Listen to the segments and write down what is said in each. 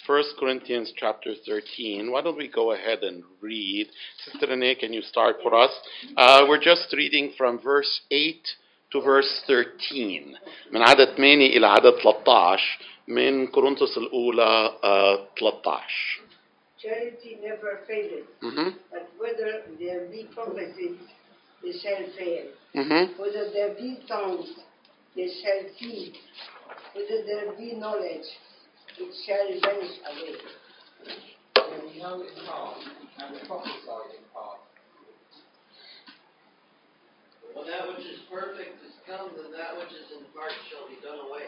First Corinthians chapter 13. Why don't we go ahead and read? Sister Renee, can you start for us? We're just reading from verse 8 to verse 13. من عدد 8 إلى عدد 13 من كورنثوس الأولى 13. Charity never faileth, but whether there be prophecies, they shall fail. Whether there be tongues, they shall cease. Whether there be knowledge, it shall vanish away. And we know in part, and we prophesy in part. When that which is perfect is come, then that which is in part shall be done away.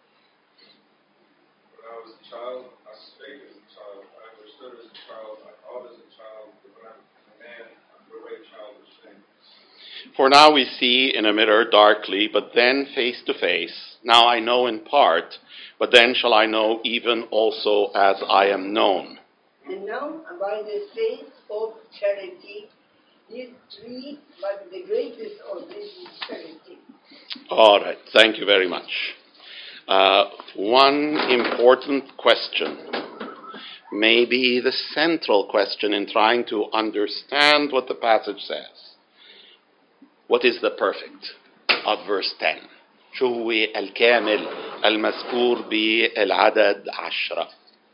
When I was a child, I spake as a child, I understood as a child, I thought as a child, but when I became a man, I put away childish things. For now we see in a mirror darkly, but then face to face. Now I know in part, but then shall I know even also as I am known. And now abideth faith, hope, charity, these three, but the greatest of these is charity. All right, thank you very much. One important question, maybe the central question in trying to understand what the passage says. What is the perfect of verse 10? شو هو الكامل المذكور بالعدد 10.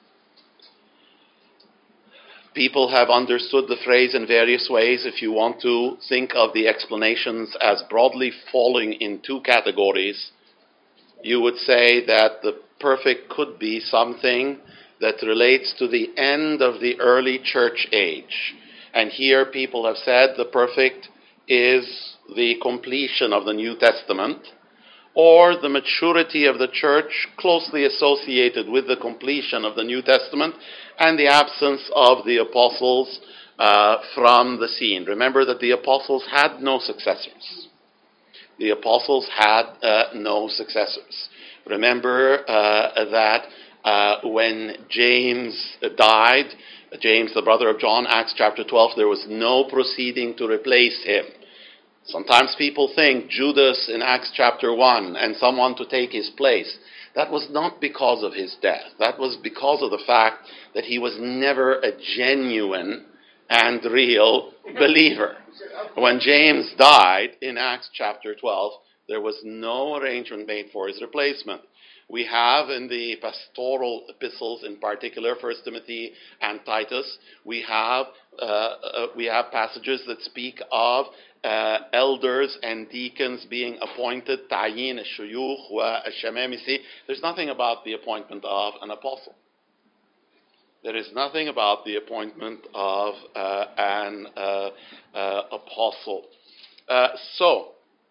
People have understood the phrase in various ways. If you want to think of the explanations as broadly falling in two categories, you would say that the perfect could be something that relates to the end of the early church age. And here people have said the perfect is the completion of the New Testament, or the maturity of the church closely associated with the completion of the New Testament and the absence of the apostles from the scene. Remember that the apostles had no successors. The apostles had no successors. Remember that when James died, James, the brother of John, Acts chapter 12, there was no proceeding to replace him. Sometimes people think Judas in Acts chapter 1 and someone to take his place. That was not because of his death. That was because of the fact that he was never a genuine and real believer. When James died in Acts chapter 12, there was no arrangement made for his replacement. We have in the pastoral epistles, in particular, 1 Timothy and Titus, we have passages that speak of elders and deacons being appointed, تعيين الشيوخ والشمامسة. There's nothing about the appointment of an apostle. There is nothing about the appointment of an apostle. So,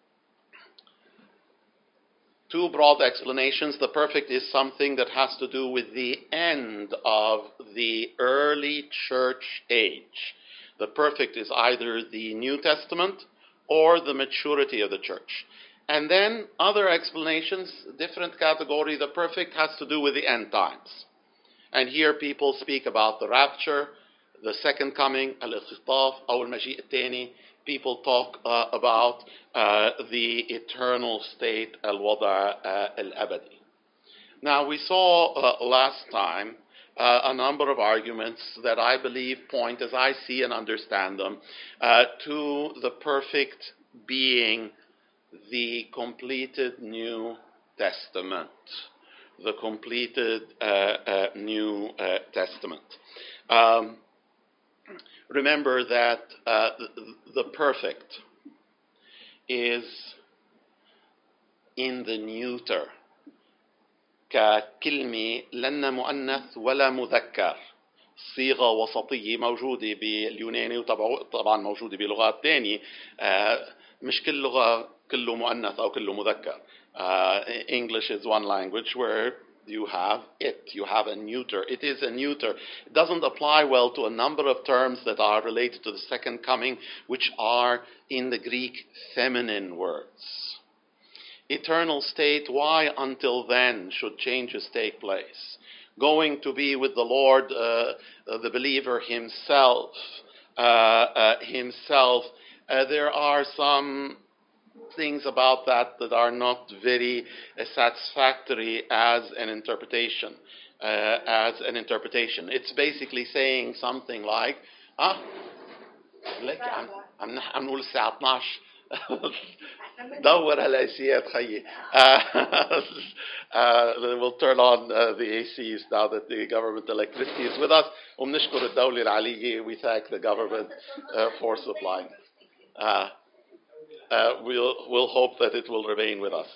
two broad explanations. The perfect is something that has to do with the end of the early church age. The perfect is either the New Testament or the maturity of the church. And then other explanations, different category. The perfect has to do with the end times. And here people speak about the rapture, the second coming, al-ikhtilaf, أو المجيء الثاني. People talk about the eternal state, al-wada' al-abadi. Now, we saw last time a number of arguments that I believe point, as I see and understand them, to the perfect being the completed New Testament. The completed New Testament. Remember that the perfect is in the neuter. ككلمة لن مؤنث ولا مذكر. صيغة وسطية موجودة باليوناني وطبعا موجودة بلغات تانية. مش كل لغة كله مؤنث أو كله مذكر. English is one language where you have a neuter. It is a neuter. It doesn't apply well to a number of terms that are related to the second coming, which are in the Greek feminine words. Eternal state, why until then should changes take place? Going to be with the Lord, the believer himself. There are some things about that are not very satisfactory as an interpretation. as an interpretation. It's basically saying something like, لك عم نقول الساعة 12 دور على الأسيات خيي. We'll turn on the ACs now that the government electricity is with us. وبنشكر الدولة العلية. We thank the government for supplying. We'll hope that it will remain with us.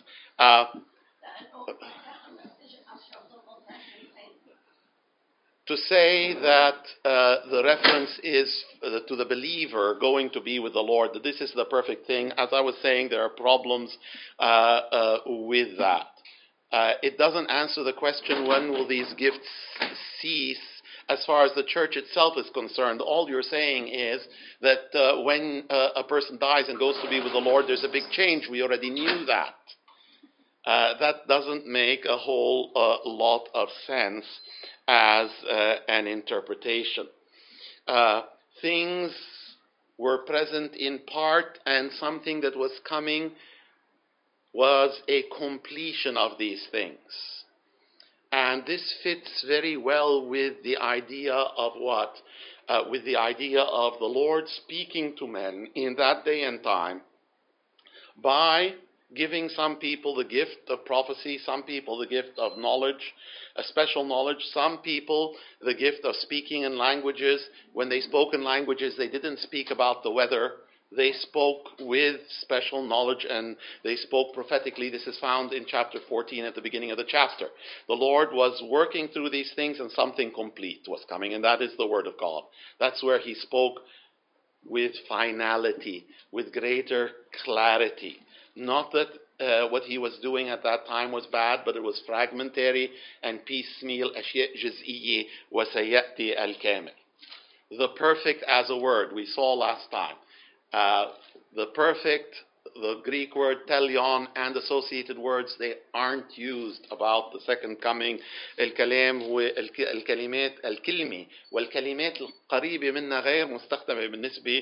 To say that the reference is to the believer going to be with the Lord, that this is the perfect thing, as I was saying, there are problems with that. It doesn't answer the question, when will these gifts cease? As far as the church itself is concerned, all you're saying is that when a person dies and goes to be with the Lord, there's a big change. We already knew that. That doesn't make a whole lot of sense as an interpretation. Things were present in part, and something that was coming was a completion of these things. And this fits very well with the idea of what? With the idea of the Lord speaking to men in that day and time by giving some people the gift of prophecy, some people the gift of knowledge, a special knowledge, some people the gift of speaking in languages. When they spoke in languages, they didn't speak about the weather. They spoke with special knowledge, and they spoke prophetically. This is found in chapter 14 at the beginning of the chapter. The Lord was working through these things, and something complete was coming, and that is the Word of God. That's where He spoke with finality, with greater clarity. Not that what He was doing at that time was bad, but it was fragmentary and piecemeal. أشياء جزئية وسيأتي الكامل. The perfect as a word, we saw last time. The perfect, the Greek word telion and associated words, they aren't used about the second coming. الكلام هو الكلمات الكلمة والكلمات القريبة منها غير مستخدمة بالنسبة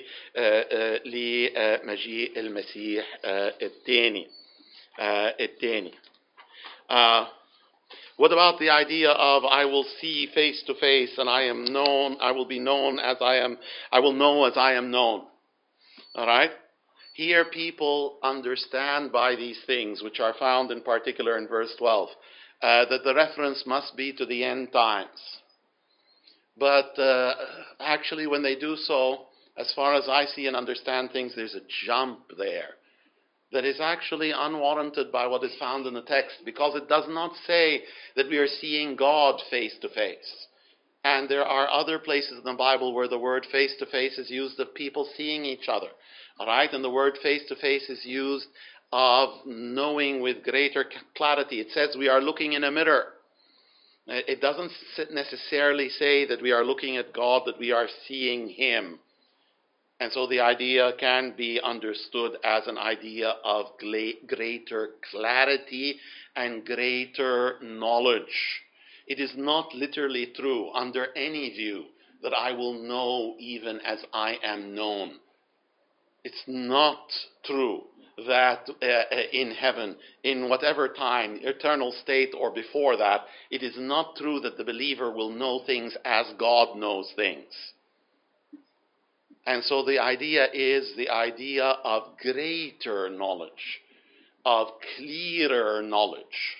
لمجيء المسيح الثاني. What about the idea of I will see face to face and I am known, I will be known as I am, I will know as I am known. All right? Here people understand by these things, which are found in particular in verse 12, that the reference must be to the end times. But actually when they do so, as far as I see and understand things, there's a jump there that is actually unwarranted by what is found in the text, because it does not say that we are seeing God face to face. And there are other places in the Bible where the word face to face is used of people seeing each other. All right? And the word face to face is used of knowing with greater clarity. It says we are looking in a mirror. It doesn't necessarily say that we are looking at God, that we are seeing Him. And so the idea can be understood as an idea of greater clarity and greater knowledge. It is not literally true under any view that I will know even as I am known. It's not true that in heaven, in whatever time, eternal state or before that, it is not true that the believer will know things as God knows things. And so the idea is the idea of greater knowledge, of clearer knowledge.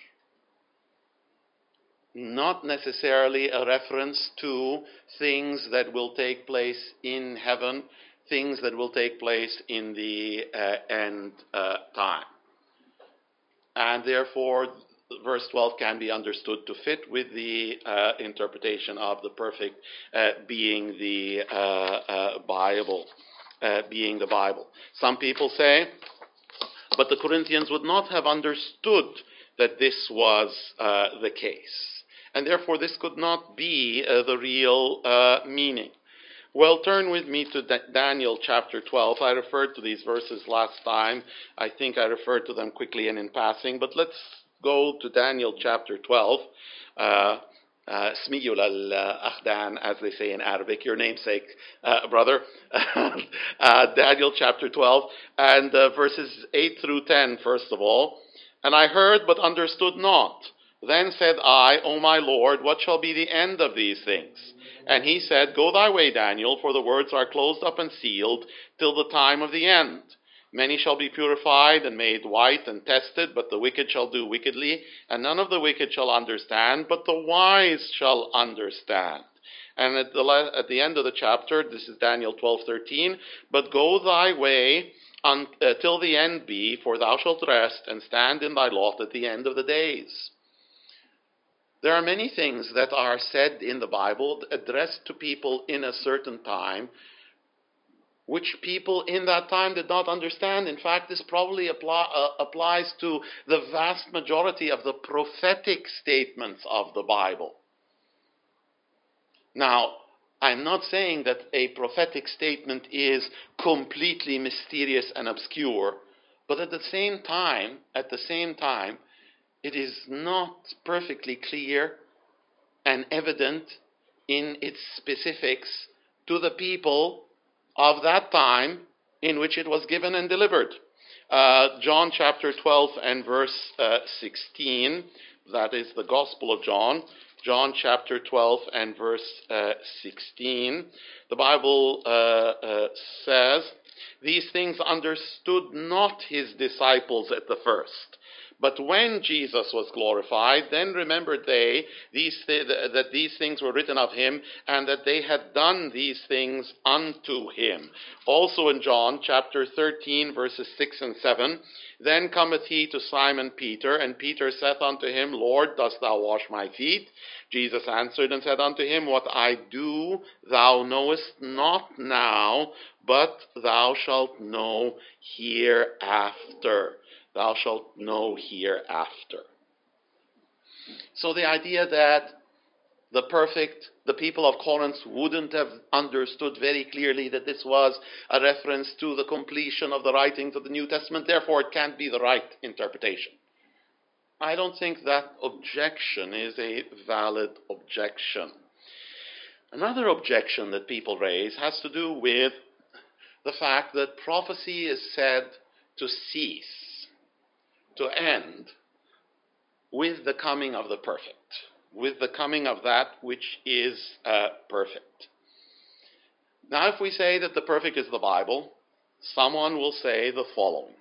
Not necessarily a reference to things that will take place in heaven, things that will take place in the end time. And therefore, verse 12 can be understood to fit with the interpretation of the perfect being the Bible. Being the Bible. Some people say, but the Corinthians would not have understood that this was the case. And therefore, this could not be the real meaning. Well, turn with me to Daniel chapter 12. I referred to these verses last time. I think I referred to them quickly and in passing. But let's go to Daniel chapter 12. Smiyu lal-akhdan, as they say in Arabic, your namesake, brother. Daniel chapter 12 and verses 8 through 10, first of all. And I heard but understood not. Then said I, O my Lord, what shall be the end of these things? And he said, Go thy way, Daniel, for the words are closed up and sealed till the time of the end. Many shall be purified and made white and tested, but the wicked shall do wickedly, and none of the wicked shall understand, but the wise shall understand. And at the end of the chapter, this is Daniel 12:13, but go thy way till the end be, for thou shalt rest and stand in thy lot at the end of the days. There are many things that are said in the Bible addressed to people in a certain time, which people in that time did not understand. In fact, this probably applies to the vast majority of the prophetic statements of the Bible. Now, I'm not saying that a prophetic statement is completely mysterious and obscure, but at the same time, it is not perfectly clear and evident in its specifics to the people of that time in which it was given and delivered. John chapter 12 and verse 16, that is the Gospel of John. John chapter 12 and verse 16, the Bible says, These things understood not his disciples at the first. But when Jesus was glorified, then remembered they that these things were written of him, and that they had done these things unto him. Also in John chapter 13, verses 6 and 7, Then cometh he to Simon Peter, and Peter saith unto him, Lord, dost thou wash my feet? Jesus answered and said unto him, What I do thou knowest not now, but thou shalt know hereafter. Thou shalt know hereafter. So the idea that the people of Corinth wouldn't have understood very clearly that this was a reference to the completion of the writings of the New Testament, therefore it can't be the right interpretation. I don't think that objection is a valid objection. Another objection that people raise has to do with the fact that prophecy is said to cease, to end, with the coming of the perfect, with the coming of that which is perfect. Now, if we say that the perfect is the Bible, someone will say the following.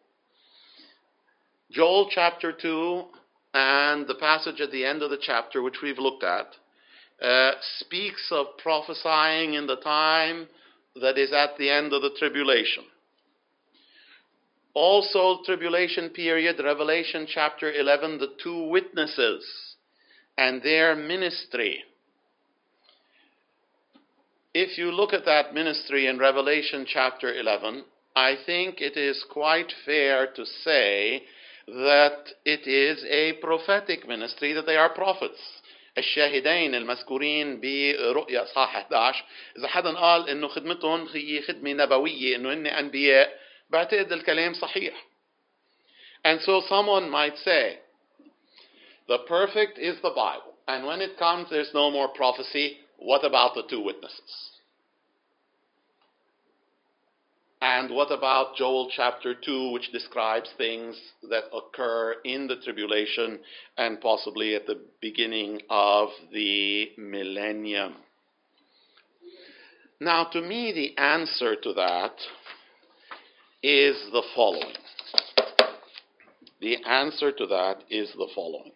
Joel chapter 2 and the passage at the end of the chapter, which we've looked at, speaks of prophesying in the time that is at the end of the tribulation. Also, tribulation period, Revelation chapter 11, the two witnesses and their ministry. If you look at that ministry in Revelation chapter 11, I think it is quite fair to say that it is a prophetic ministry, that they are prophets. الشاهدين المذكورين برؤيا اصحاح 11 اذا حدا قال انه خدمتهم هي خدمه نبويه انه هن انبياء بعتقد الكلام صحيح. And so someone might say, the perfect is the Bible, and when it comes there's no more prophecy. What about the two witnesses? And what about Joel chapter 2, which describes things that occur in the tribulation and possibly at the beginning of the millennium? Now, to me, the answer to that is the following. The answer to that is the following.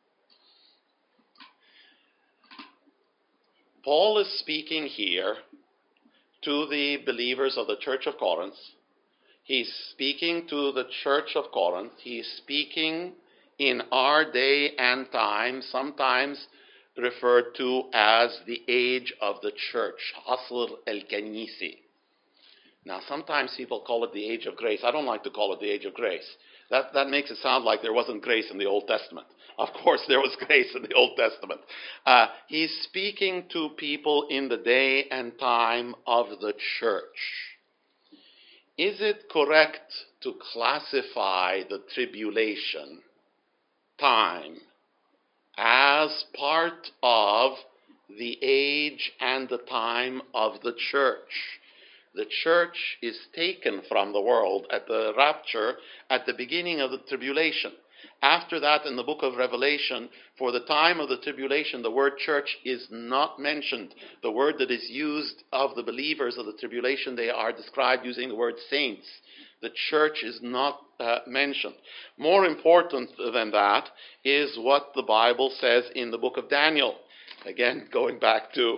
Paul is speaking here to the believers of the Church of Corinth. He's speaking to the Church of Corinth. He's speaking in our day and time, sometimes referred to as the age of the church, Asr al-Kanisi. Now, sometimes people call it the age of grace. I don't like to call it the age of grace. That makes it sound like there wasn't grace in the Old Testament. Of course, there was grace in the Old Testament. He's speaking to people in the day and time of the church. Is it correct to classify the tribulation time as part of the age and the time of the church? The church is taken from the world at the rapture at the beginning of the tribulation. After that, in the book of Revelation, for the time of the tribulation, the word church is not mentioned. The word that is used of the believers of the tribulation, they are described using the word saints. The church is not mentioned. More important than that is what the Bible says in the book of Daniel. Again, going back to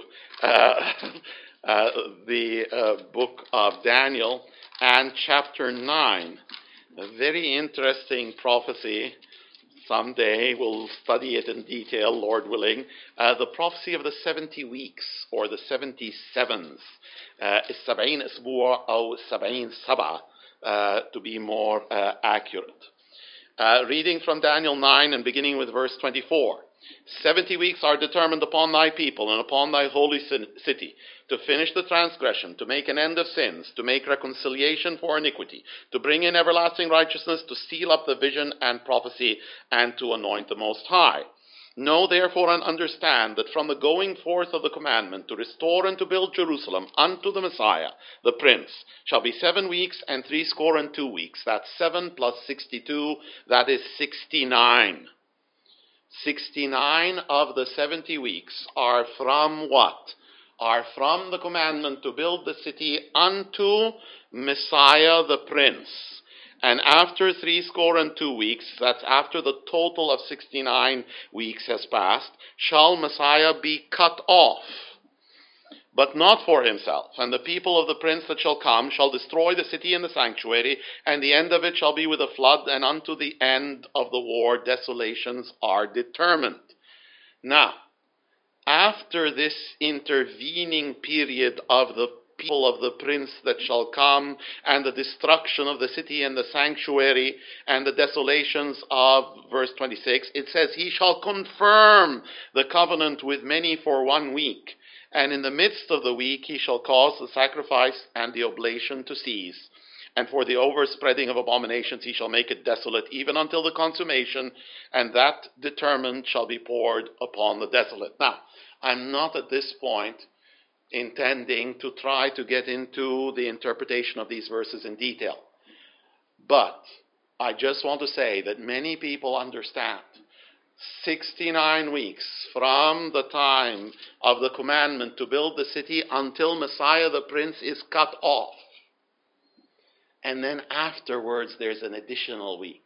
the book of Daniel and chapter 9. A very interesting prophecy. Someday we'll study it in detail, Lord willing. The prophecy of the 70 weeks, or the 77s. 70 أسبوع أو 70 سبعة, to be more accurate. Reading from Daniel 9 and beginning with verse 24. 70 weeks are determined upon thy people and upon thy holy city, to finish the transgression, to make an end of sins, to make reconciliation for iniquity, to bring in everlasting righteousness, to seal up the vision and prophecy, and to anoint the Most High. Know therefore and understand that from the going forth of the commandment to restore and to build Jerusalem unto the Messiah, the Prince, shall be 7 weeks and 62 weeks. That's 7 plus 62, that is 69. 69 of the 70 weeks are from what? Are from the commandment to build the city unto Messiah the Prince. And after 62 weeks, that's after the total of 69 weeks has passed, shall Messiah be cut off, but not for himself. And the people of the prince that shall come shall destroy the city and the sanctuary, and the end of it shall be with a flood, and unto the end of the war desolations are determined. Now, after this intervening period of the people of the prince that shall come, and the destruction of the city and the sanctuary, and the desolations of verse 26, it says, he shall confirm the covenant with many for 1 week. And in the midst of the week he shall cause the sacrifice and the oblation to cease. And for the overspreading of abominations he shall make it desolate, even until the consummation, and that determined shall be poured upon the desolate. Now, I'm not at this point intending to try to get into the interpretation of these verses in detail. But I just want to say that many people understand 69 weeks from the time of the commandment to build the city until Messiah the Prince is cut off. And then afterwards there's an additional week.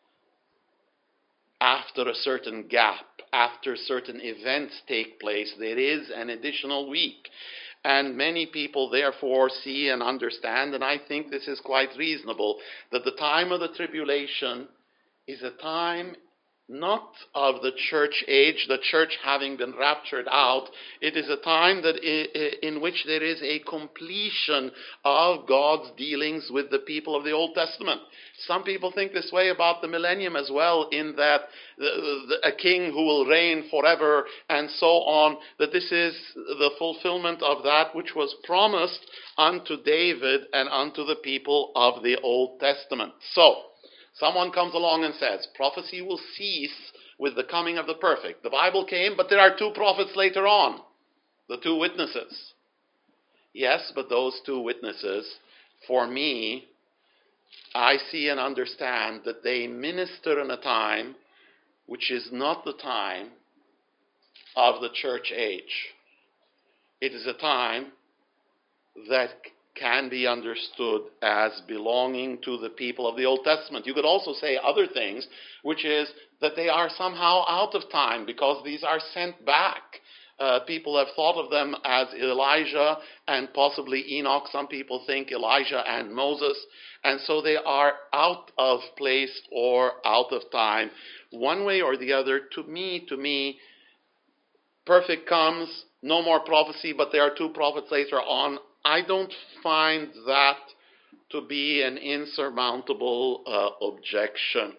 After a certain gap, after certain events take place, there is an additional week. And many people therefore see and understand, and I think this is quite reasonable, that the time of the tribulation is a time not of the church age, the church having been raptured out. It is a time that in which there is a completion of God's dealings with the people of the Old Testament. Some people think this way about the millennium as well, in that a king who will reign forever and so on, that this is the fulfillment of that which was promised unto David and unto the people of the Old Testament. So, someone comes along and says, prophecy will cease with the coming of the perfect. The Bible came, but there are 2 prophets later on, the 2 witnesses. Yes, but those 2 witnesses, for me, I see and understand that they minister in a time which is not the time of the church age. It is a time that can be understood as belonging to the people of the Old Testament. You could also say other things, which is that they are somehow out of time because these are sent back. People have thought of them as Elijah and possibly Enoch. Some people think Elijah and Moses. And so they are out of place or out of time. One way or the other, to me, perfect comes, no more prophecy, but there are 2 prophets later on. I don't find that to be an insurmountable objection.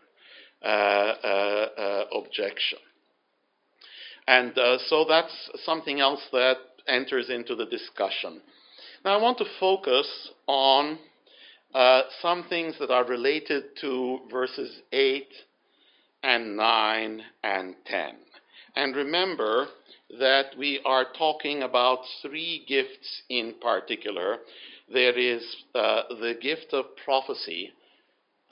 And so that's something else that enters into the discussion. Now I want to focus on some things that are related to verses 8 and 9 and 10. And remember that we are talking about 3 gifts in particular. There is the gift of prophecy,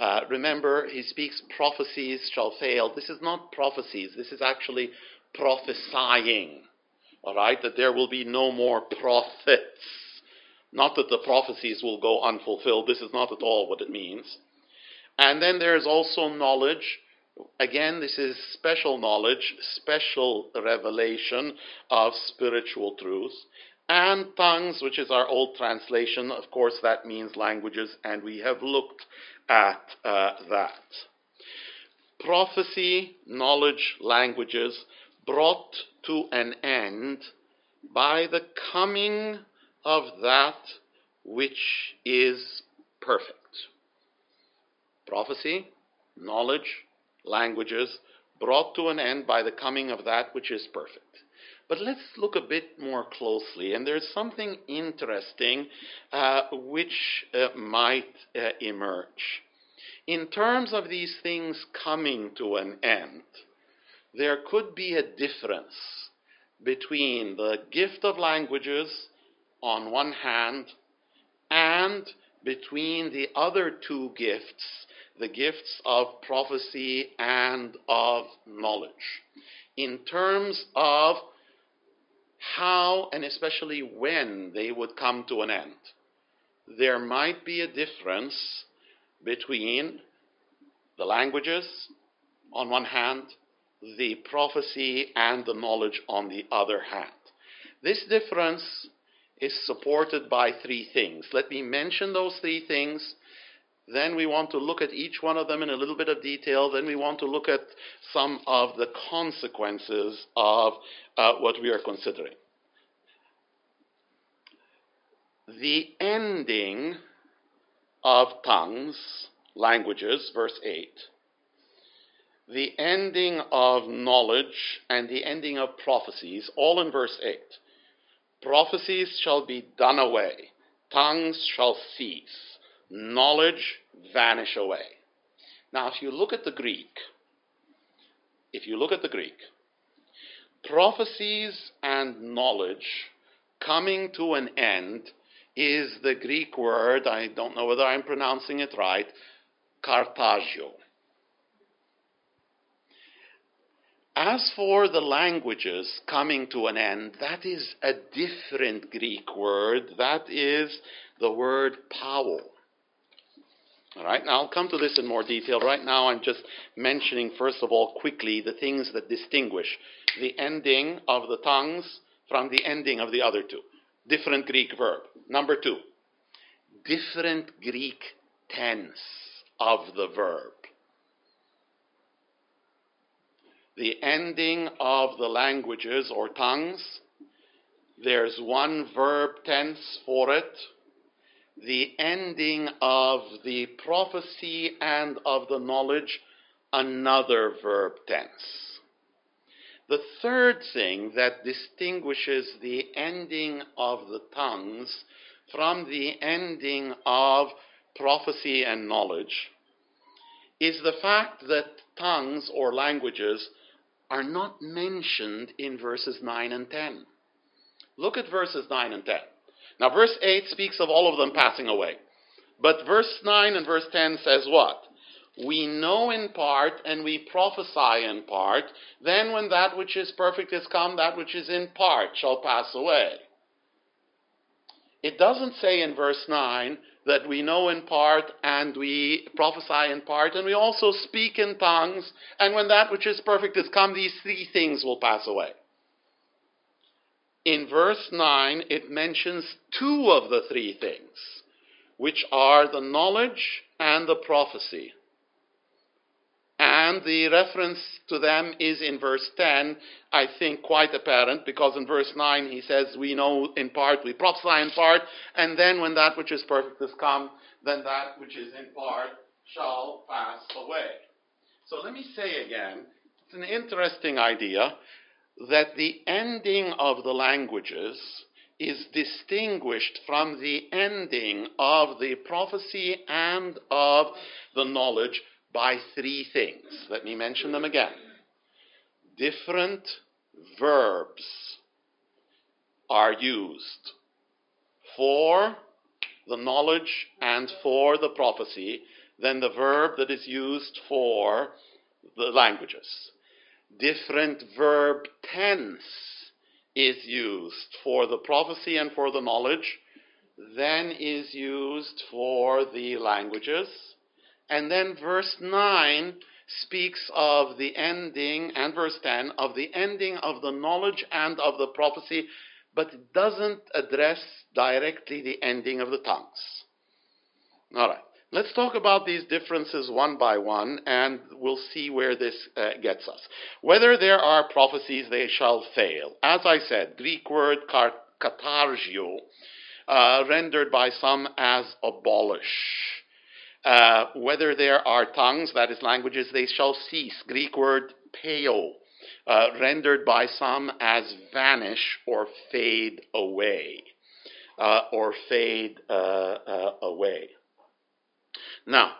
Remember, he speaks prophecies shall fail. This is not prophecies. This is actually prophesying. All right? That there will be no more prophets. Not that the prophecies will go unfulfilled. This is not at all what it means. And then there's also knowledge. Again, this is special knowledge, special revelation of spiritual truth. And tongues, which is our old translation. Of course, that means languages, and we have looked at that. Prophecy, knowledge, languages brought to an end by the coming of that which is perfect. Prophecy, knowledge, languages brought to an end by the coming of that which is perfect. But let's look a bit more closely, and there's something interesting which might emerge. In terms of these things coming to an end, there could be a difference between the gift of languages on one hand and between the other two gifts, the gifts of prophecy and of knowledge, in terms of how and especially when they would come to an end. There might be a difference between the languages on one hand, the prophecy and the knowledge on the other hand. This difference is supported by three things. Let me mention those three things. Then we want to look at each one of them in a little bit of detail. Then we want to look at some of the consequences of what we are considering. The ending of tongues, languages, verse 8. The ending of knowledge and the ending of prophecies, all in verse 8. Prophecies shall be done away. Tongues shall cease. Knowledge vanish away. Now, if you look at the Greek, prophecies and knowledge coming to an end is the Greek word, I don't know whether I'm pronouncing it right, kartagio. As for the languages coming to an end, that is a different Greek word. That is the word pauo. All right, now I'll come to this in more detail. Right now I'm just mentioning, first of all, quickly the things that distinguish the ending of the tongues from the ending of the other two. Different Greek verb. Number two, different Greek tense of the verb. The ending of the languages or tongues, there's one verb tense for it. The ending of the prophecy and of the knowledge, another verb tense. The third thing that distinguishes the ending of the tongues from the ending of prophecy and knowledge is the fact that tongues or languages are not mentioned in verses 9 and 10. Look at verses 9 and 10. Now, verse 8 speaks of all of them passing away. But verse 9 and verse 10 says what? We know in part and we prophesy in part. Then when that which is perfect is come, that which is in part shall pass away. It doesn't say in verse 9 that we know in part and we prophesy in part and we also speak in tongues, and when that which is perfect is come, these three things will pass away. In verse 9, it mentions two of the three things, which are the knowledge and the prophecy. And the reference to them is in verse 10, I think quite apparent, because in verse 9 he says, we know in part, we prophesy in part, and then when that which is perfect is come, then that which is in part shall pass away. So let me say again, it's an interesting idea, that the ending of the languages is distinguished from the ending of the prophecy and of the knowledge by three things. Let me mention them again. Different verbs are used for the knowledge and for the prophecy. than the verb that is used for the languages. Different verb tense is used for the prophecy and for the knowledge than is used for the languages. And then verse 9 speaks of the ending, and verse 10, of the ending of the knowledge and of the prophecy, but it doesn't address directly the ending of the tongues. All right. Let's talk about these differences one by one, and we'll see where this gets us. Whether there are prophecies, they shall fail. As I said, Greek word katargio, rendered by some as abolish. Whether there are tongues, that is languages, they shall cease. Greek word peo, rendered by some as vanish or fade away. Away. Now,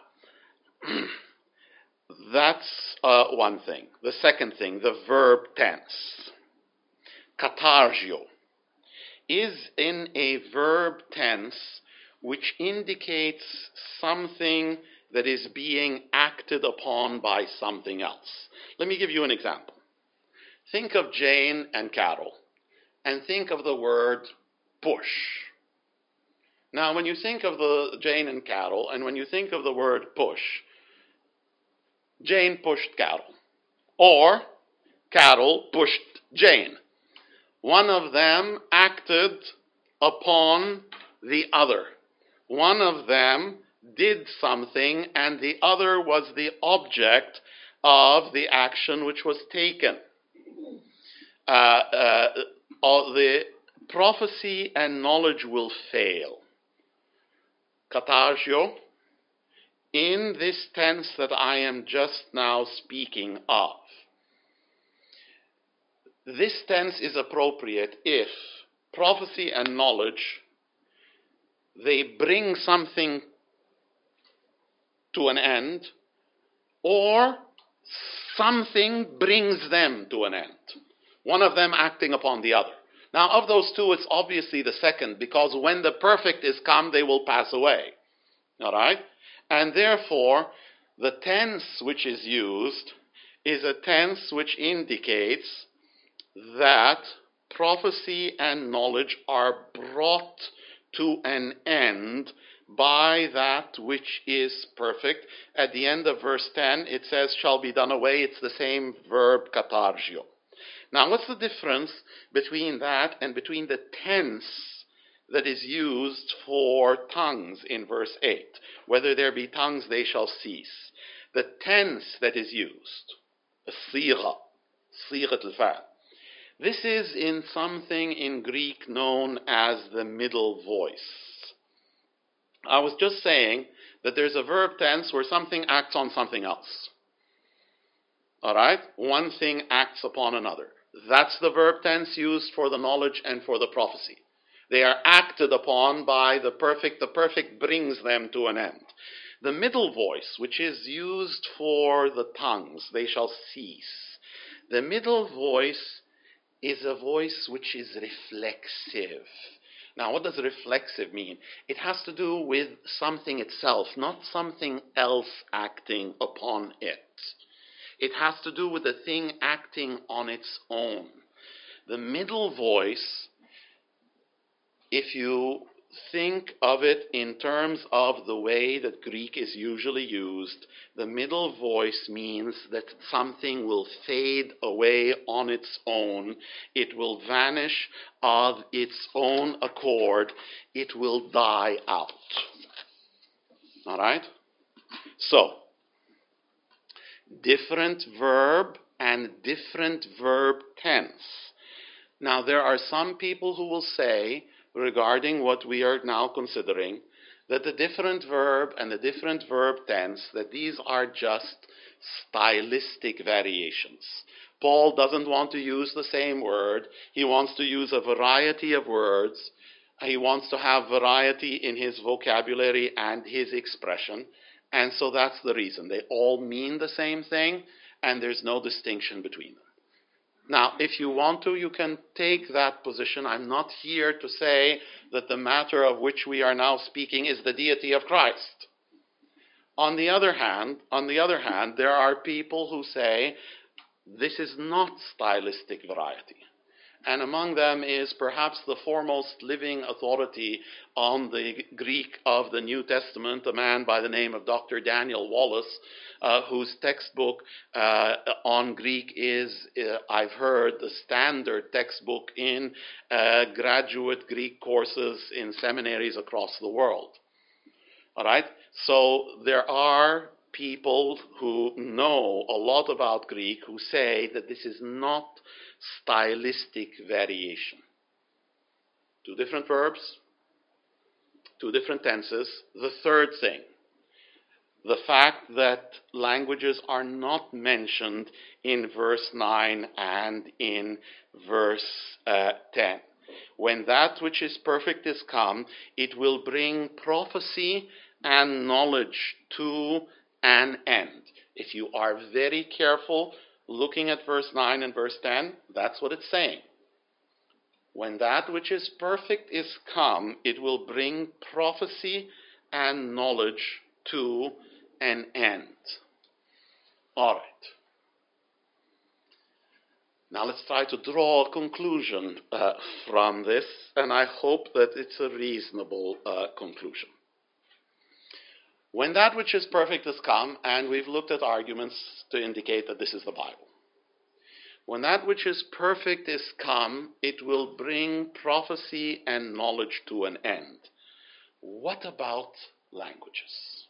that's one thing. The second thing, the verb tense. Katargio is in a verb tense which indicates something that is being acted upon by something else. Let me give you an example. Think of Jane and Carol, and think of the word push. Now, when you think of the Jane and Carol, and when you think of the word push, Jane pushed Carol, or Carol pushed Jane. One of them acted upon the other. One of them did something, and the other was the object of the action which was taken. The prophecy and knowledge will fail. Katargio, in this tense that I am just now speaking of. This tense is appropriate if prophecy and knowledge, they bring something to an end, or something brings them to an end. One of them acting upon the other. Now, of those two, it's obviously the second, because when the perfect is come, they will pass away. All right? And therefore, the tense which is used is a tense which indicates that prophecy and knowledge are brought to an end by that which is perfect. At the end of verse 10, it says, shall be done away. It's the same verb, katargio. Now, what's the difference between that and between the tense that is used for tongues in verse 8? Whether there be tongues, they shall cease. The tense that is used, sighat al-fa'il. This is in something in Greek known as the middle voice. I was just saying that there's a verb tense where something acts on something else. All right? One thing acts upon another. That's the verb tense used for the knowledge and for the prophecy. They are acted upon by the perfect. The perfect brings them to an end. The middle voice, which is used for the tongues, they shall cease. The middle voice is a voice which is reflexive. Now, what does reflexive mean? It has to do with something itself, not something else acting upon it. It has to do with the thing acting on its own. The middle voice, if you think of it in terms of the way that Greek is usually used, the middle voice means that something will fade away on its own. It will vanish of its own accord. It will die out. All right? So, different verb and different verb tense. Now, there are some people who will say, regarding what we are now considering, that the different verb and the different verb tense, that these are just stylistic variations. Paul doesn't want to use the same word. He wants to use a variety of words. He wants to have variety in his vocabulary and his expression. And so that's the reason. They all mean the same thing, and there's no distinction between them. Now, if you want to, you can take that position. I'm not here to say that the matter of which we are now speaking is the deity of Christ. On the other hand, there are people who say this is not stylistic variety. And among them is perhaps the foremost living authority on the Greek of the New Testament, a man by the name of Dr. Daniel Wallace, whose textbook on Greek is, I've heard, the standard textbook in graduate Greek courses in seminaries across the world. All right? So there are people who know a lot about Greek who say that this is not stylistic variation. Two different verbs, two different tenses. The third thing, the fact that languages are not mentioned in verse 9 and in verse 10. When that which is perfect is come, it will bring prophecy and knowledge to an end. If you are very careful looking at verse 9 and verse 10, that's what it's saying. When that which is perfect is come, it will bring prophecy and knowledge to an end. All right. Now let's try to draw a conclusion from this, and I hope that it's a reasonable conclusion. When that which is perfect has come, and we've looked at arguments to indicate that this is the Bible. When that which is perfect is come, it will bring prophecy and knowledge to an end. What about languages?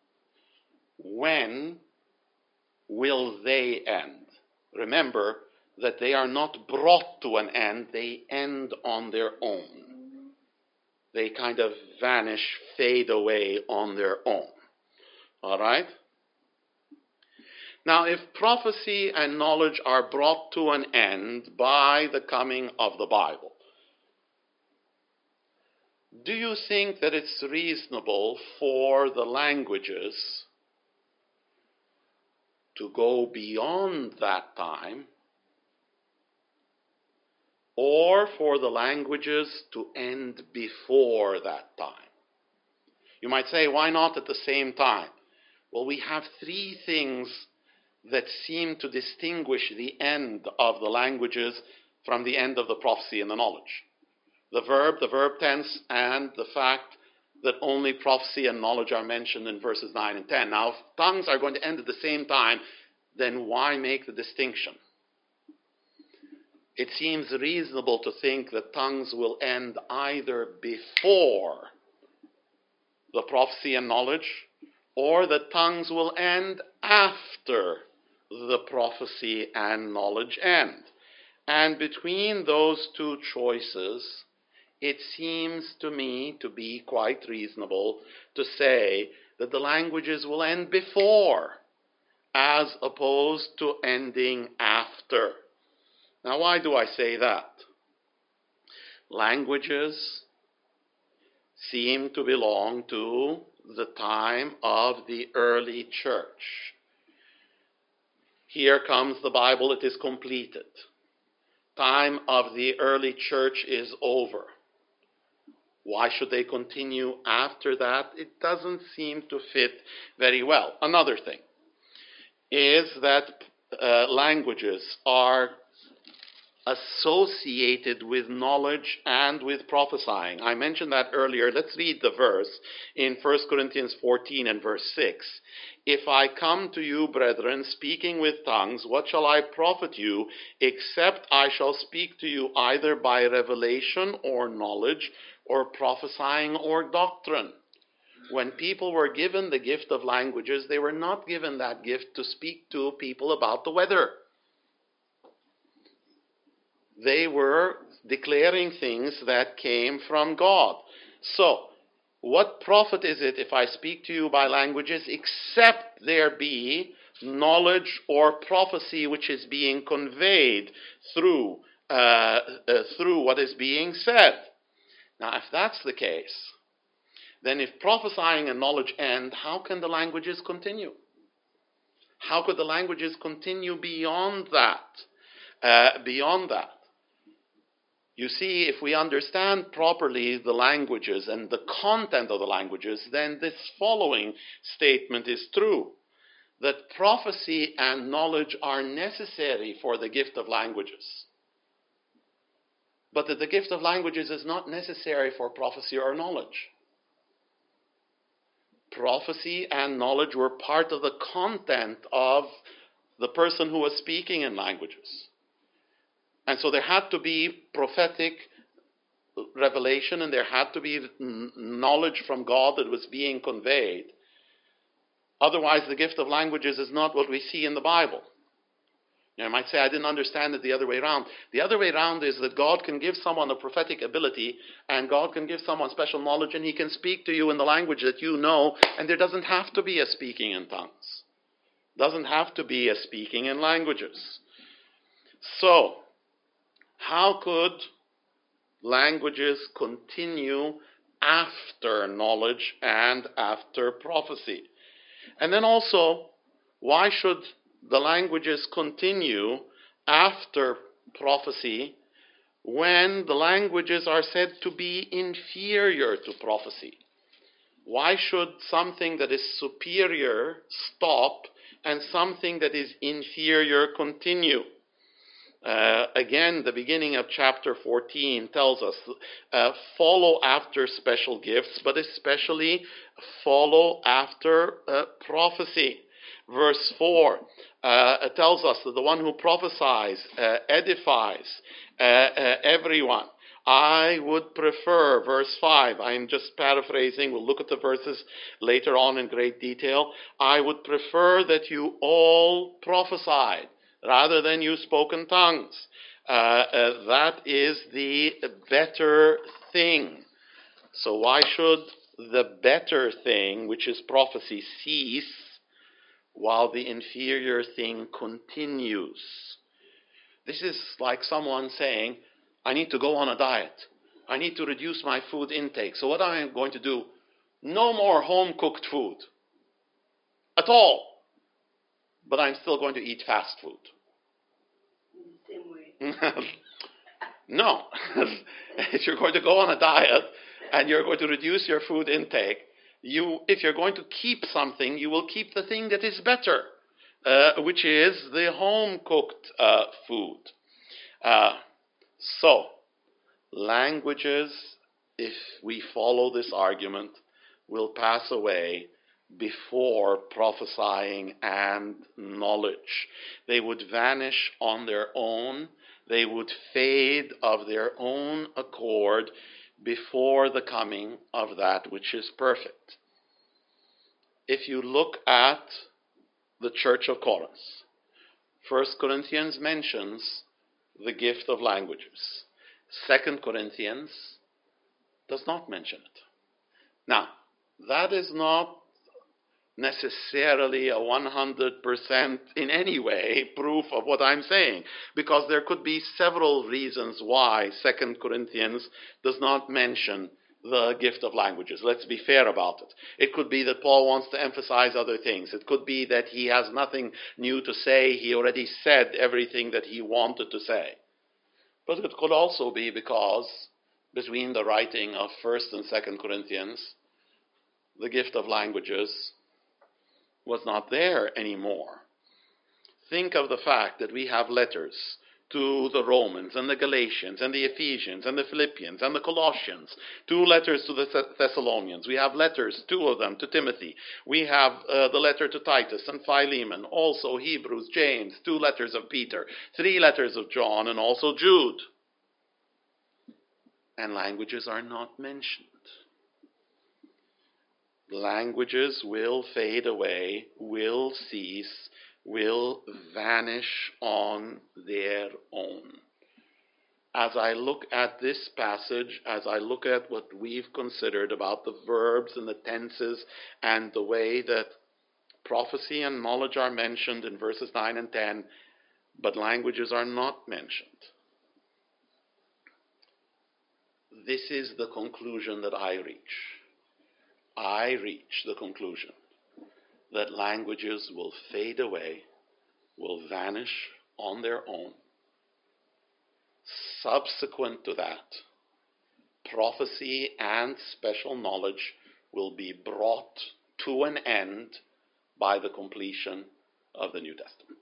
When will they end? Remember that they are not brought to an end, they end on their own. They kind of vanish, fade away on their own. All right? Now, if prophecy and knowledge are brought to an end by the coming of the Bible, do you think that it's reasonable for the languages to go beyond that time, or for the languages to end before that time? You might say, why not at the same time? Well, we have three things that seem to distinguish the end of the languages from the end of the prophecy and the knowledge. The verb tense, and the fact that only prophecy and knowledge are mentioned in verses 9 and 10. Now, if tongues are going to end at the same time, then why make the distinction? It seems reasonable to think that tongues will end either before the prophecy and knowledge, or that tongues will end after the prophecy and knowledge end. And between those two choices, it seems to me to be quite reasonable to say that the languages will end before, as opposed to ending after. Now, why do I say that? Languages seem to belong to the time of the early church. Here comes the Bible, it is completed. Time of the early church is over. Why should they continue after that? It doesn't seem to fit very well. Another thing is that languages are associated with knowledge and with prophesying. I mentioned that earlier. Let's read the verse in 1 Corinthians 14 and verse 6. If I come to you, brethren, speaking with tongues, what shall I profit you, except I shall speak to you either by revelation or knowledge, or prophesying or doctrine? When people were given the gift of languages, they were not given that gift to speak to people about the weather. They were declaring things that came from God. So, what profit is it if I speak to you by languages, except there be knowledge or prophecy which is being conveyed through what is being said? Now, if that's the case, then if prophesying and knowledge end, how can the languages continue? How could the languages continue beyond that? You see, if we understand properly the languages and the content of the languages, then this following statement is true, that prophecy and knowledge are necessary for the gift of languages, but that the gift of languages is not necessary for prophecy or knowledge. Prophecy and knowledge were part of the content of the person who was speaking in languages. And so there had to be prophetic revelation, and there had to be knowledge from God that was being conveyed. Otherwise, the gift of languages is not what we see in the Bible. You might say, I didn't understand it the other way around. The other way around is that God can give someone a prophetic ability, and God can give someone special knowledge, and he can speak to you in the language that you know, and there doesn't have to be a speaking in tongues. Doesn't have to be a speaking in languages. So, how could languages continue after knowledge and after prophecy? And then also, why should the languages continue after prophecy when the languages are said to be inferior to prophecy? Why should something that is superior stop and something that is inferior continue? Again, the beginning of chapter 14 tells us, follow after special gifts, but especially follow after prophecy. Verse 4 tells us that the one who prophesies edifies everyone. I would prefer, verse 5, I'm just paraphrasing, we'll look at the verses later on in great detail. I would prefer that you all prophesied rather than you spoke in tongues. That is the better thing. So why should the better thing, which is prophecy, cease while the inferior thing continues? This is like someone saying, I need to go on a diet. I need to reduce my food intake. So what am I going to do? No more home-cooked food at all. But I'm still going to eat fast food. In the same way. No. If you're going to go on a diet and you're going to reduce your food intake, if you're going to keep something, you will keep the thing that is better, which is the home-cooked food. So, languages, if we follow this argument, will pass away before prophesying and knowledge. They would vanish on their own. They would fade of their own accord before the coming of that which is perfect. If you look at the church of Corinth, 1 Corinthians mentions the gift of languages. 2 Corinthians does not mention it. Now, that is not necessarily a 100% in any way proof of what I'm saying, because there could be several reasons why 2 Corinthians does not mention the gift of languages. Let's be fair about it. It could be that Paul wants to emphasize other things. It could be that he has nothing new to say. He already said everything that he wanted to say. But it could also be because between the writing of 1st and 2nd Corinthians, the gift of languages was not there anymore. Think of the fact that we have letters to the Romans and the Galatians and the Ephesians and the Philippians and the Colossians, 2 letters to the Thessalonians. We have letters, 2 of them, to Timothy. We have the letter to Titus and Philemon, also Hebrews, James, 2 letters of Peter, 3 letters of John, and also Jude. And languages are not mentioned. Languages will fade away, will cease, will vanish on their own. As I look at this passage, as I look at what we've considered about the verbs and the tenses and the way that prophecy and knowledge are mentioned in verses 9 and 10, but languages are not mentioned, this is the conclusion that I reach. I reach the conclusion that languages will fade away, will vanish on their own, Subsequent to that, prophecy and special knowledge will be brought to an end by the completion of the New Testament.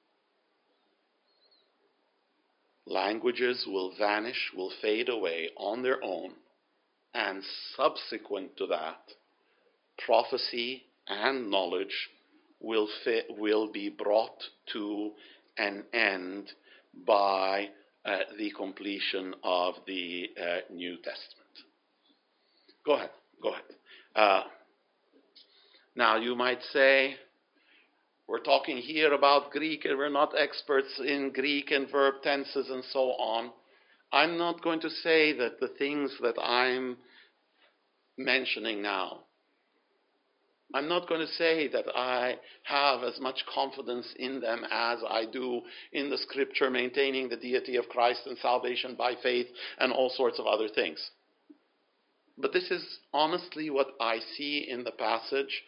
Languages will vanish, will fade away on their own, and subsequent to that, prophecy and knowledge will be brought to an end by the completion of the New Testament. Go ahead. Now you might say, we're talking here about Greek and we're not experts in Greek and verb tenses and so on. I'm not going to say that the things that I'm mentioning now, I'm not going to say that I have as much confidence in them as I do in the scripture maintaining the deity of Christ and salvation by faith and all sorts of other things. But this is honestly what I see in the passage,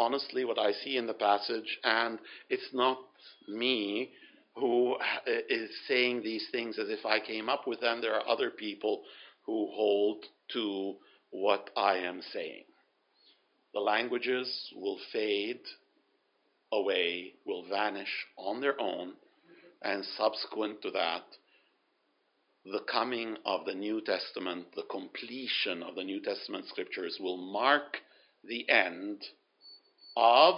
and it's not me who is saying these things as if I came up with them. There are other people who hold to what I am saying. The languages will fade away, will vanish on their own, and subsequent to that, the coming of the New Testament, the completion of the New Testament scriptures will mark the end of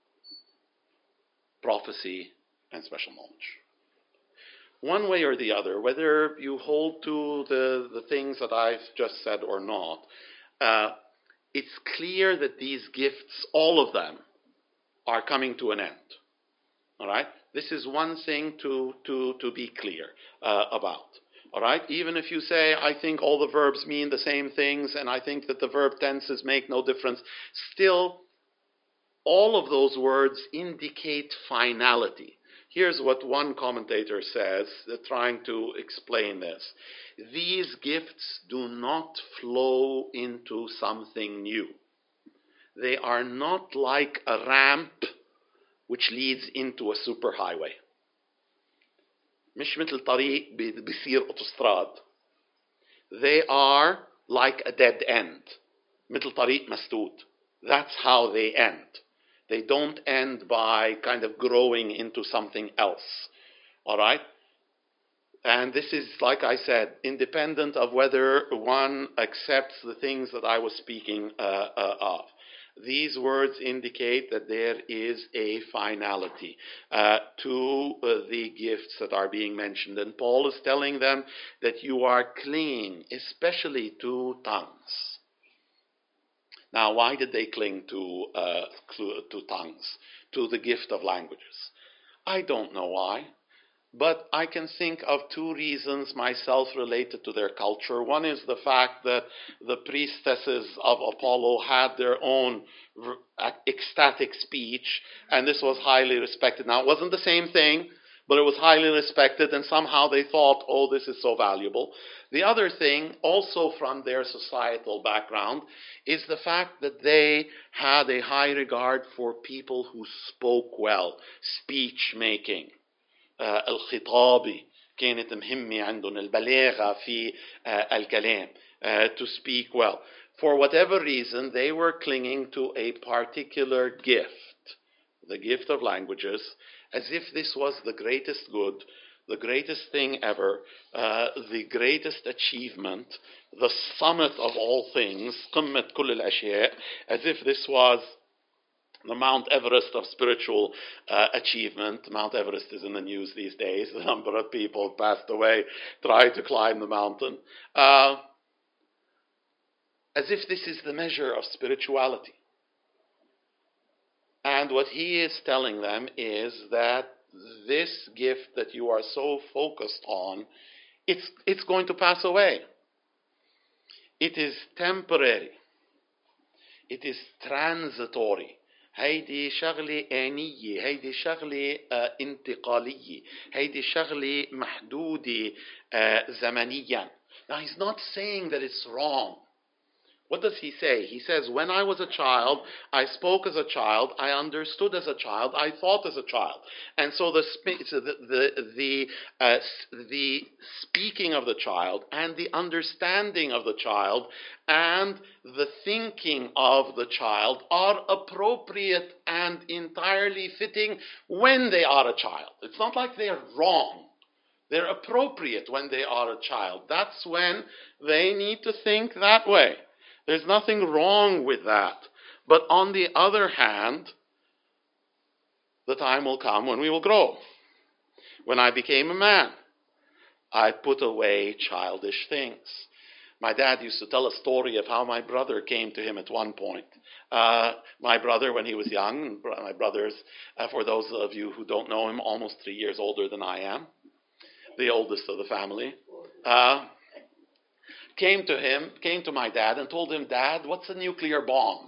prophecy and special knowledge. One way or the other, whether you hold to the things that I've just said or not, it's clear that these gifts, all of them, are coming to an end. All right? This is one thing to be clear about. All right? Even if you say, I think all the verbs mean the same things, and I think that the verb tenses make no difference, still, all of those words indicate finality. Here's what one commentator says, trying to explain this. These gifts do not flow into something new. They are not like a ramp which leads into a superhighway. مش مثل طريق بيصير أوتوستراد. They are like a dead end. مثل طريق مسدود. That's how they end. They don't end by kind of growing into something else. All right? And this is, like I said, independent of whether one accepts the things that I was speaking of. These words indicate that there is a finality to the gifts that are being mentioned. And Paul is telling them that you are clinging, especially to tongues. Now, why did they cling to tongues, to the gift of languages? I don't know why, but I can think of two reasons myself related to their culture. One is the fact that the priestesses of Apollo had their own ecstatic speech, and this was highly respected. Now, it wasn't the same thing, but it was highly respected, and somehow they thought, oh, this is so valuable. The other thing, also from their societal background, is the fact that they had a high regard for people who spoke well, speech making. الخطابة كانت مهمة عندهم البلاغة في الكلام to speak well. For whatever reason, they were clinging to a particular gift, the gift of languages, as if this was the greatest good, the greatest thing ever, the greatest achievement, the summit of all things, قمة كل الأشياء, as if this was the Mount Everest of spiritual achievement. Mount Everest is in the news these days. The number of people passed away trying to climb the mountain. As if this is the measure of spirituality. And what he is telling them is that this gift that you are so focused on, it's going to pass away. It is temporary. It is transitory. هيدي شغلة آنية، هيدي شغلة انتقالية، هيدي شغلة محدودة زمنيا. Now he's not saying that it's wrong What does he say? He says, when I was a child, I spoke as a child, I understood as a child, I thought as a child. And so the speaking of the child and the understanding of the child and the thinking of the child are appropriate and entirely fitting when they are a child. It's not like they're wrong. They're appropriate when they are a child. That's when they need to think that way. There's nothing wrong with that. But on the other hand, the time will come when we will grow. When I became a man, I put away childish things. My dad used to tell a story of how my brother came to him at one point. My brother, when he was young, my brother's, for those of you who don't know him, almost 3 years older than I am, the oldest of the family, came to my dad and told him, Dad, what's a nuclear bomb?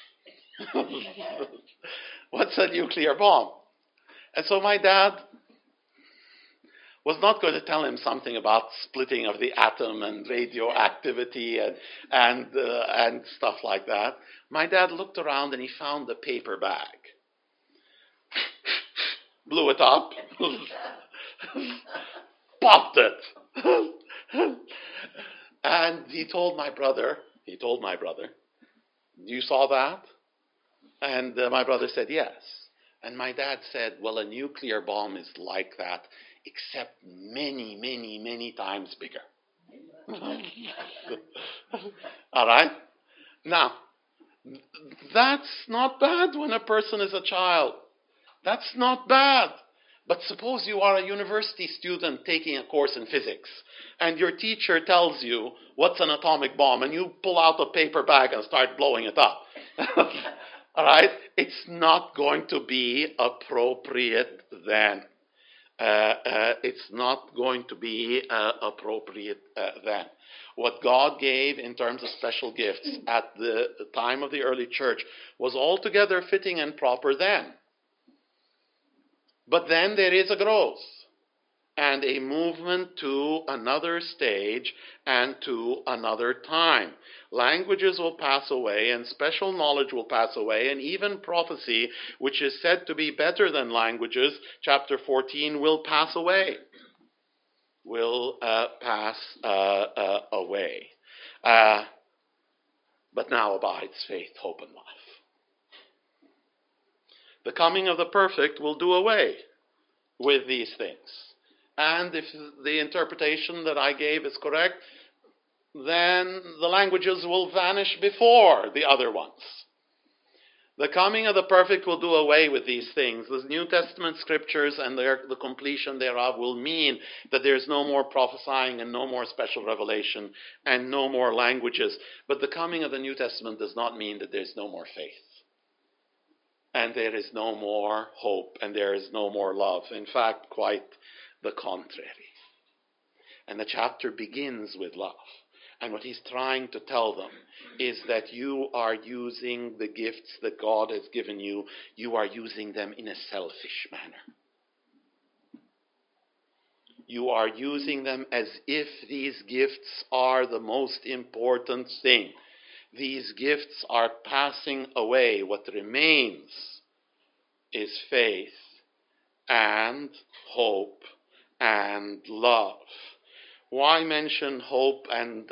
What's a nuclear bomb? And so my dad was not going to tell him something about splitting of the atom and radioactivity and stuff like that. My dad looked around and he found the paper bag. Blew it up. Popped it. And he told my brother, you saw that? And my brother said, yes. And my dad said, well, a nuclear bomb is like that, except many, many, many times bigger. All right? Now, that's not bad when a person is a child. That's not bad. But suppose you are a university student taking a course in physics, and your teacher tells you what's an atomic bomb, and you pull out a paper bag and start blowing it up. All right? It's not going to be appropriate then. It's not going to be appropriate then. What God gave in terms of special gifts at the time of the early church was altogether fitting and proper then. But then there is a growth and a movement to another stage and to another time. Languages will pass away and special knowledge will pass away, and even prophecy, which is said to be better than languages, chapter 14, will pass away. Will pass away. But now abides faith, hope, and life. The coming of the perfect will do away with these things. And if the interpretation that I gave is correct, then the languages will vanish before the other ones. The coming of the perfect will do away with these things. The New Testament scriptures and the completion thereof will mean that there's no more prophesying and no more special revelation and no more languages. But the coming of the New Testament does not mean that there's no more faith. And there is no more hope, and there is no more love. In fact, quite the contrary. And the chapter begins with love. And what he's trying to tell them is that you are using the gifts that God has given you, you are using them in a selfish manner. You are using them as if these gifts are the most important thing. These gifts are passing away. What remains is faith and hope and love. Why mention hope and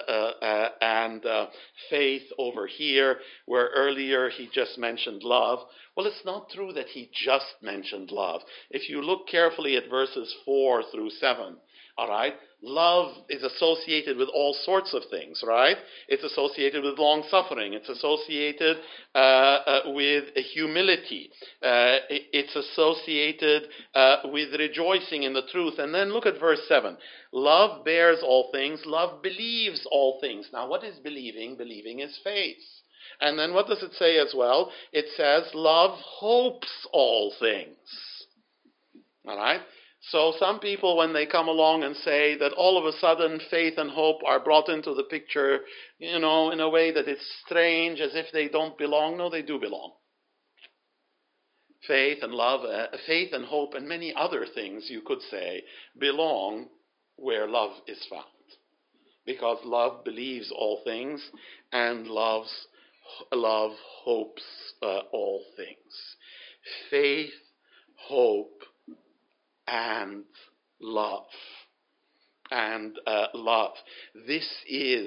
faith over here, where earlier he just mentioned love? Well, it's not true that he just mentioned love. If you look carefully at verses 4 through 7, all right, love is associated with all sorts of things, right? It's associated with long-suffering. It's associated with humility. It's associated with rejoicing in the truth. And then look at verse 7. Love bears all things. Love believes all things. Now, what is believing? Believing is faith. And then what does it say as well? It says love hopes all things. All right? So some people, when they come along and say that all of a sudden faith and hope are brought into the picture, in a way that it's strange, as if they don't belong. No, they do belong. Faith and love, faith and hope, and many other things, you could say, belong where love is found. because love believes all things, and love hopes all things. Faith, hope, and love. And love. This is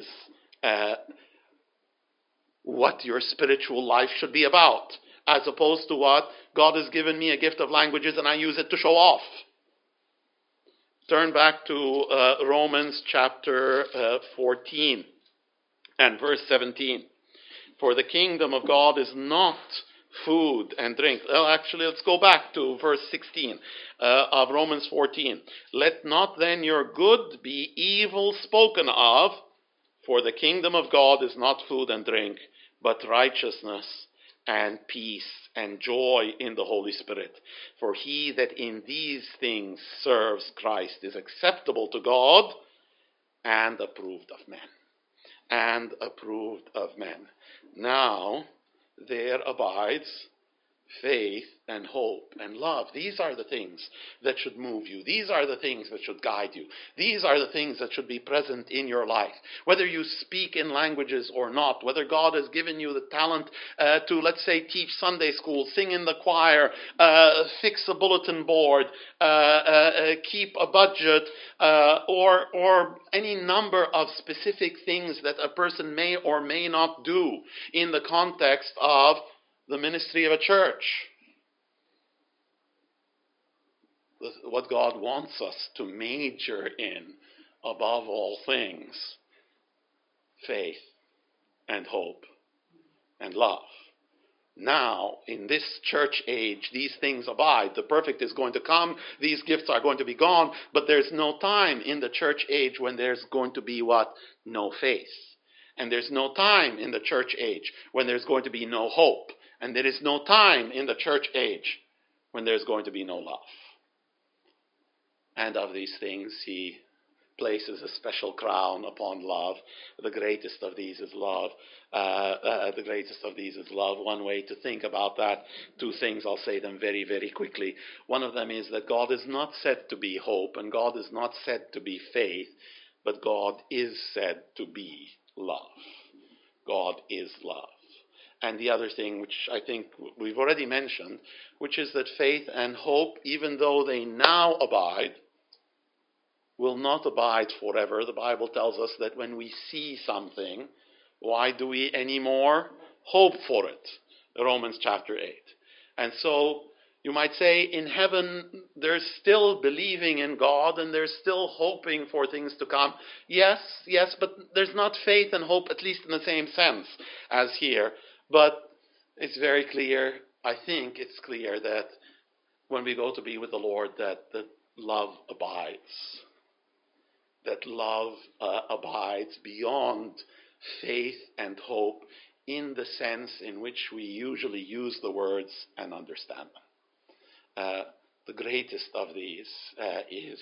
what your spiritual life should be about, as opposed to what God has given me a gift of languages and I use it to show off. Turn back to Romans chapter 14 and verse 17. For the kingdom of God is not food and drink. Well, actually, let's go back to verse 16 of Romans 14. Let not then your good be evil spoken of, for the kingdom of God is not food and drink, but righteousness and peace and joy in the Holy Spirit. For he that in these things serves Christ is acceptable to God and approved of men. And approved of men. Now there abides faith and hope and love. These are the things that should move you. These are the things that should guide you. These are the things that should be present in your life. Whether you speak in languages or not, whether God has given you the talent to, let's say, teach Sunday school, sing in the choir, fix a bulletin board, keep a budget, or any number of specific things that a person may or may not do in the context of the ministry of a church. What God wants us to major in, above all things, faith and hope and love. Now, in this church age, these things abide. The perfect is going to come. These gifts are going to be gone. But there's no time in the church age when there's going to be what? No faith. And there's no time in the church age when there's going to be no hope. And there is no time in the church age when there's going to be no love. And of these things, he places a special crown upon love. The greatest of these is love. The greatest of these is love. One way to think about that, two things, I'll say them very, very quickly. One of them is that God is not said to be hope, and God is not said to be faith, but God is said to be love. God is love. And the other thing, which I think we've already mentioned, which is that faith and hope, even though they now abide, will not abide forever. The Bible tells us that when we see something, why do we anymore hope for it? Romans chapter 8. And so you might say in heaven there's still believing in God and there's still hoping for things to come. Yes, but there's not faith and hope, at least in the same sense as here. But it's very clear, I think it's clear that when we go to be with the Lord that love abides. That love abides beyond faith and hope in the sense in which we usually use the words and understand them. The greatest of these is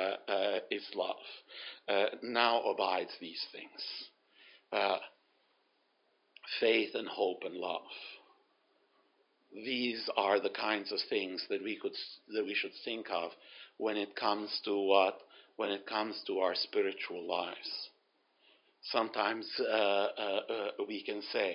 love. Now abides these things. Faith and hope and love. These are the kinds of things that we should think of when it comes to what? When it comes to our spiritual lives. Sometimes we can say,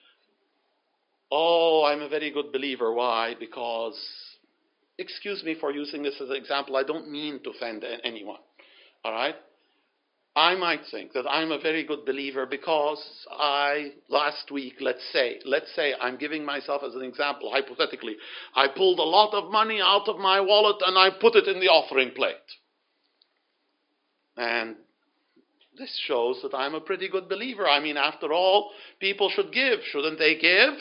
oh, I'm a very good believer. Why? Because, excuse me for using this as an example, I don't mean to offend anyone. All right? I might think that I'm a very good believer because last week, let's say I'm giving myself as an example, hypothetically, I pulled a lot of money out of my wallet and I put it in the offering plate. And this shows that I'm a pretty good believer. I mean, after all, people should give. Shouldn't they give?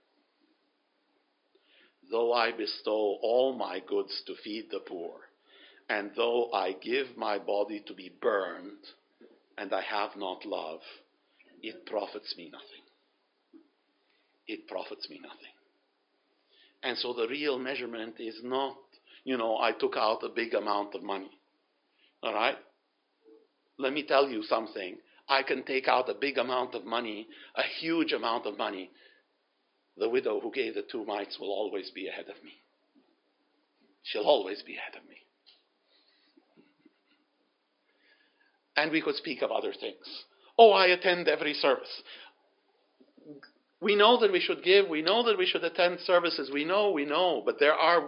Though I bestow all my goods to feed the poor, and though I give my body to be burned, and I have not love, it profits me nothing. It profits me nothing. And so the real measurement is not, I took out a big amount of money. All right? Let me tell you something. I can take out a big amount of money, a huge amount of money. The widow who gave the 2 mites will always be ahead of me. She'll always be ahead of me. And we could speak of other things. Oh, I attend every service. We know that we should give. We know that we should attend services. We know. But there are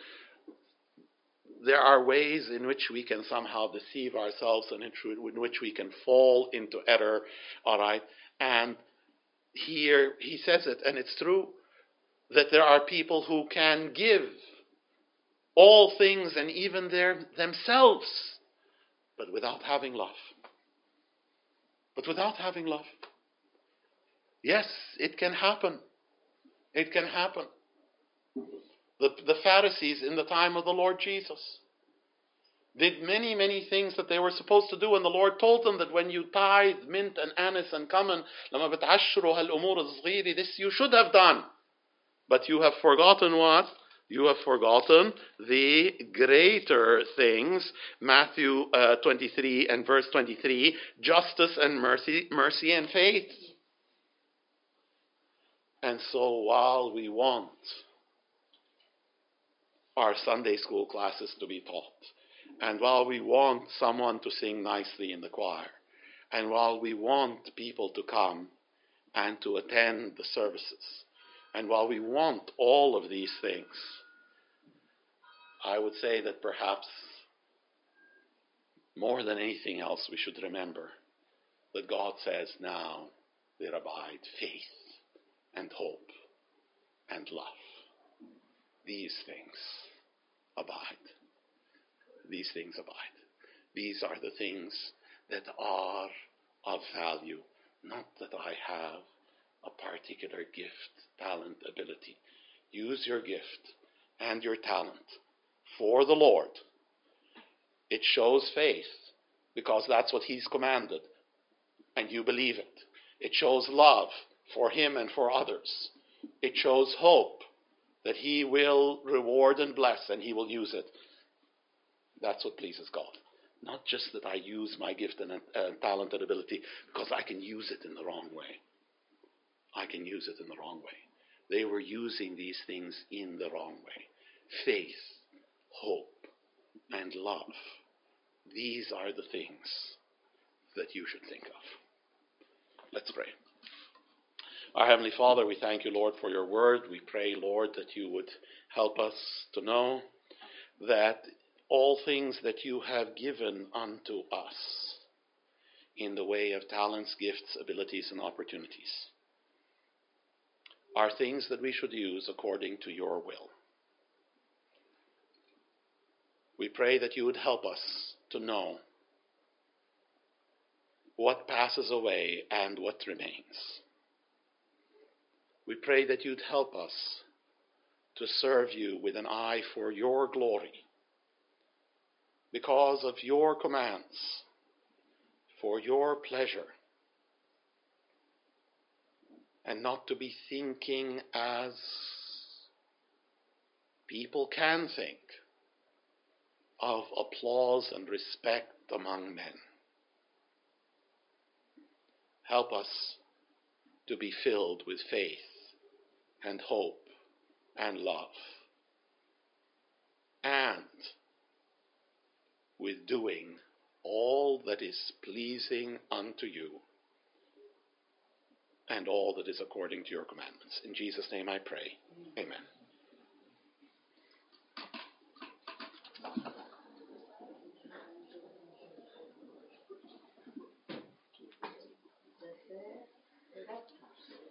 ways in which we can somehow deceive ourselves and in which we can fall into error. All right? And here he says it, and it's true, that there are people who can give all things and even themselves, but without having love. But without having love. Yes, it can happen. It can happen. The Pharisees in the time of the Lord Jesus did many, many things that they were supposed to do, and the Lord told them that when you tithe mint and anise and cumin, this you should have done. But you have forgotten what? You have forgotten the greater things. Matthew 23 and verse 23, justice and mercy and faith. And so while we want our Sunday school classes to be taught, and while we want someone to sing nicely in the choir, and while we want people to come and to attend the services, and while we want all of these things, I would say that perhaps more than anything else we should remember that God says now there abide faith and hope and love. These things abide. These things abide. These are the things that are of value, not that I have a particular gift, talent, ability. Use your gift and your talent for the Lord. It shows faith because that's what He's commanded, and you believe it. It shows love for Him and for others. It shows hope that He will reward and bless, and He will use it. That's what pleases God. Not just that I use my gift and talent and ability, because I can use it in the wrong way. I can use it in the wrong way. They were using these things in the wrong way. Faith, hope, and love. These are the things that you should think of. Let's pray. Our Heavenly Father, we thank you, Lord, for your word. We pray, Lord, that you would help us to know that all things that you have given unto us in the way of talents, gifts, abilities, and opportunities are things that we should use according to your will. We pray that you would help us to know what passes away and what remains. We pray that you'd help us to serve you with an eye for your glory, because of your commands, for your pleasure, and not to be thinking as people can think of applause and respect among men. Help us to be filled with faith and hope and love, and with doing all that is pleasing unto you and all that is according to your commandments. In Jesus' name I pray. Amen.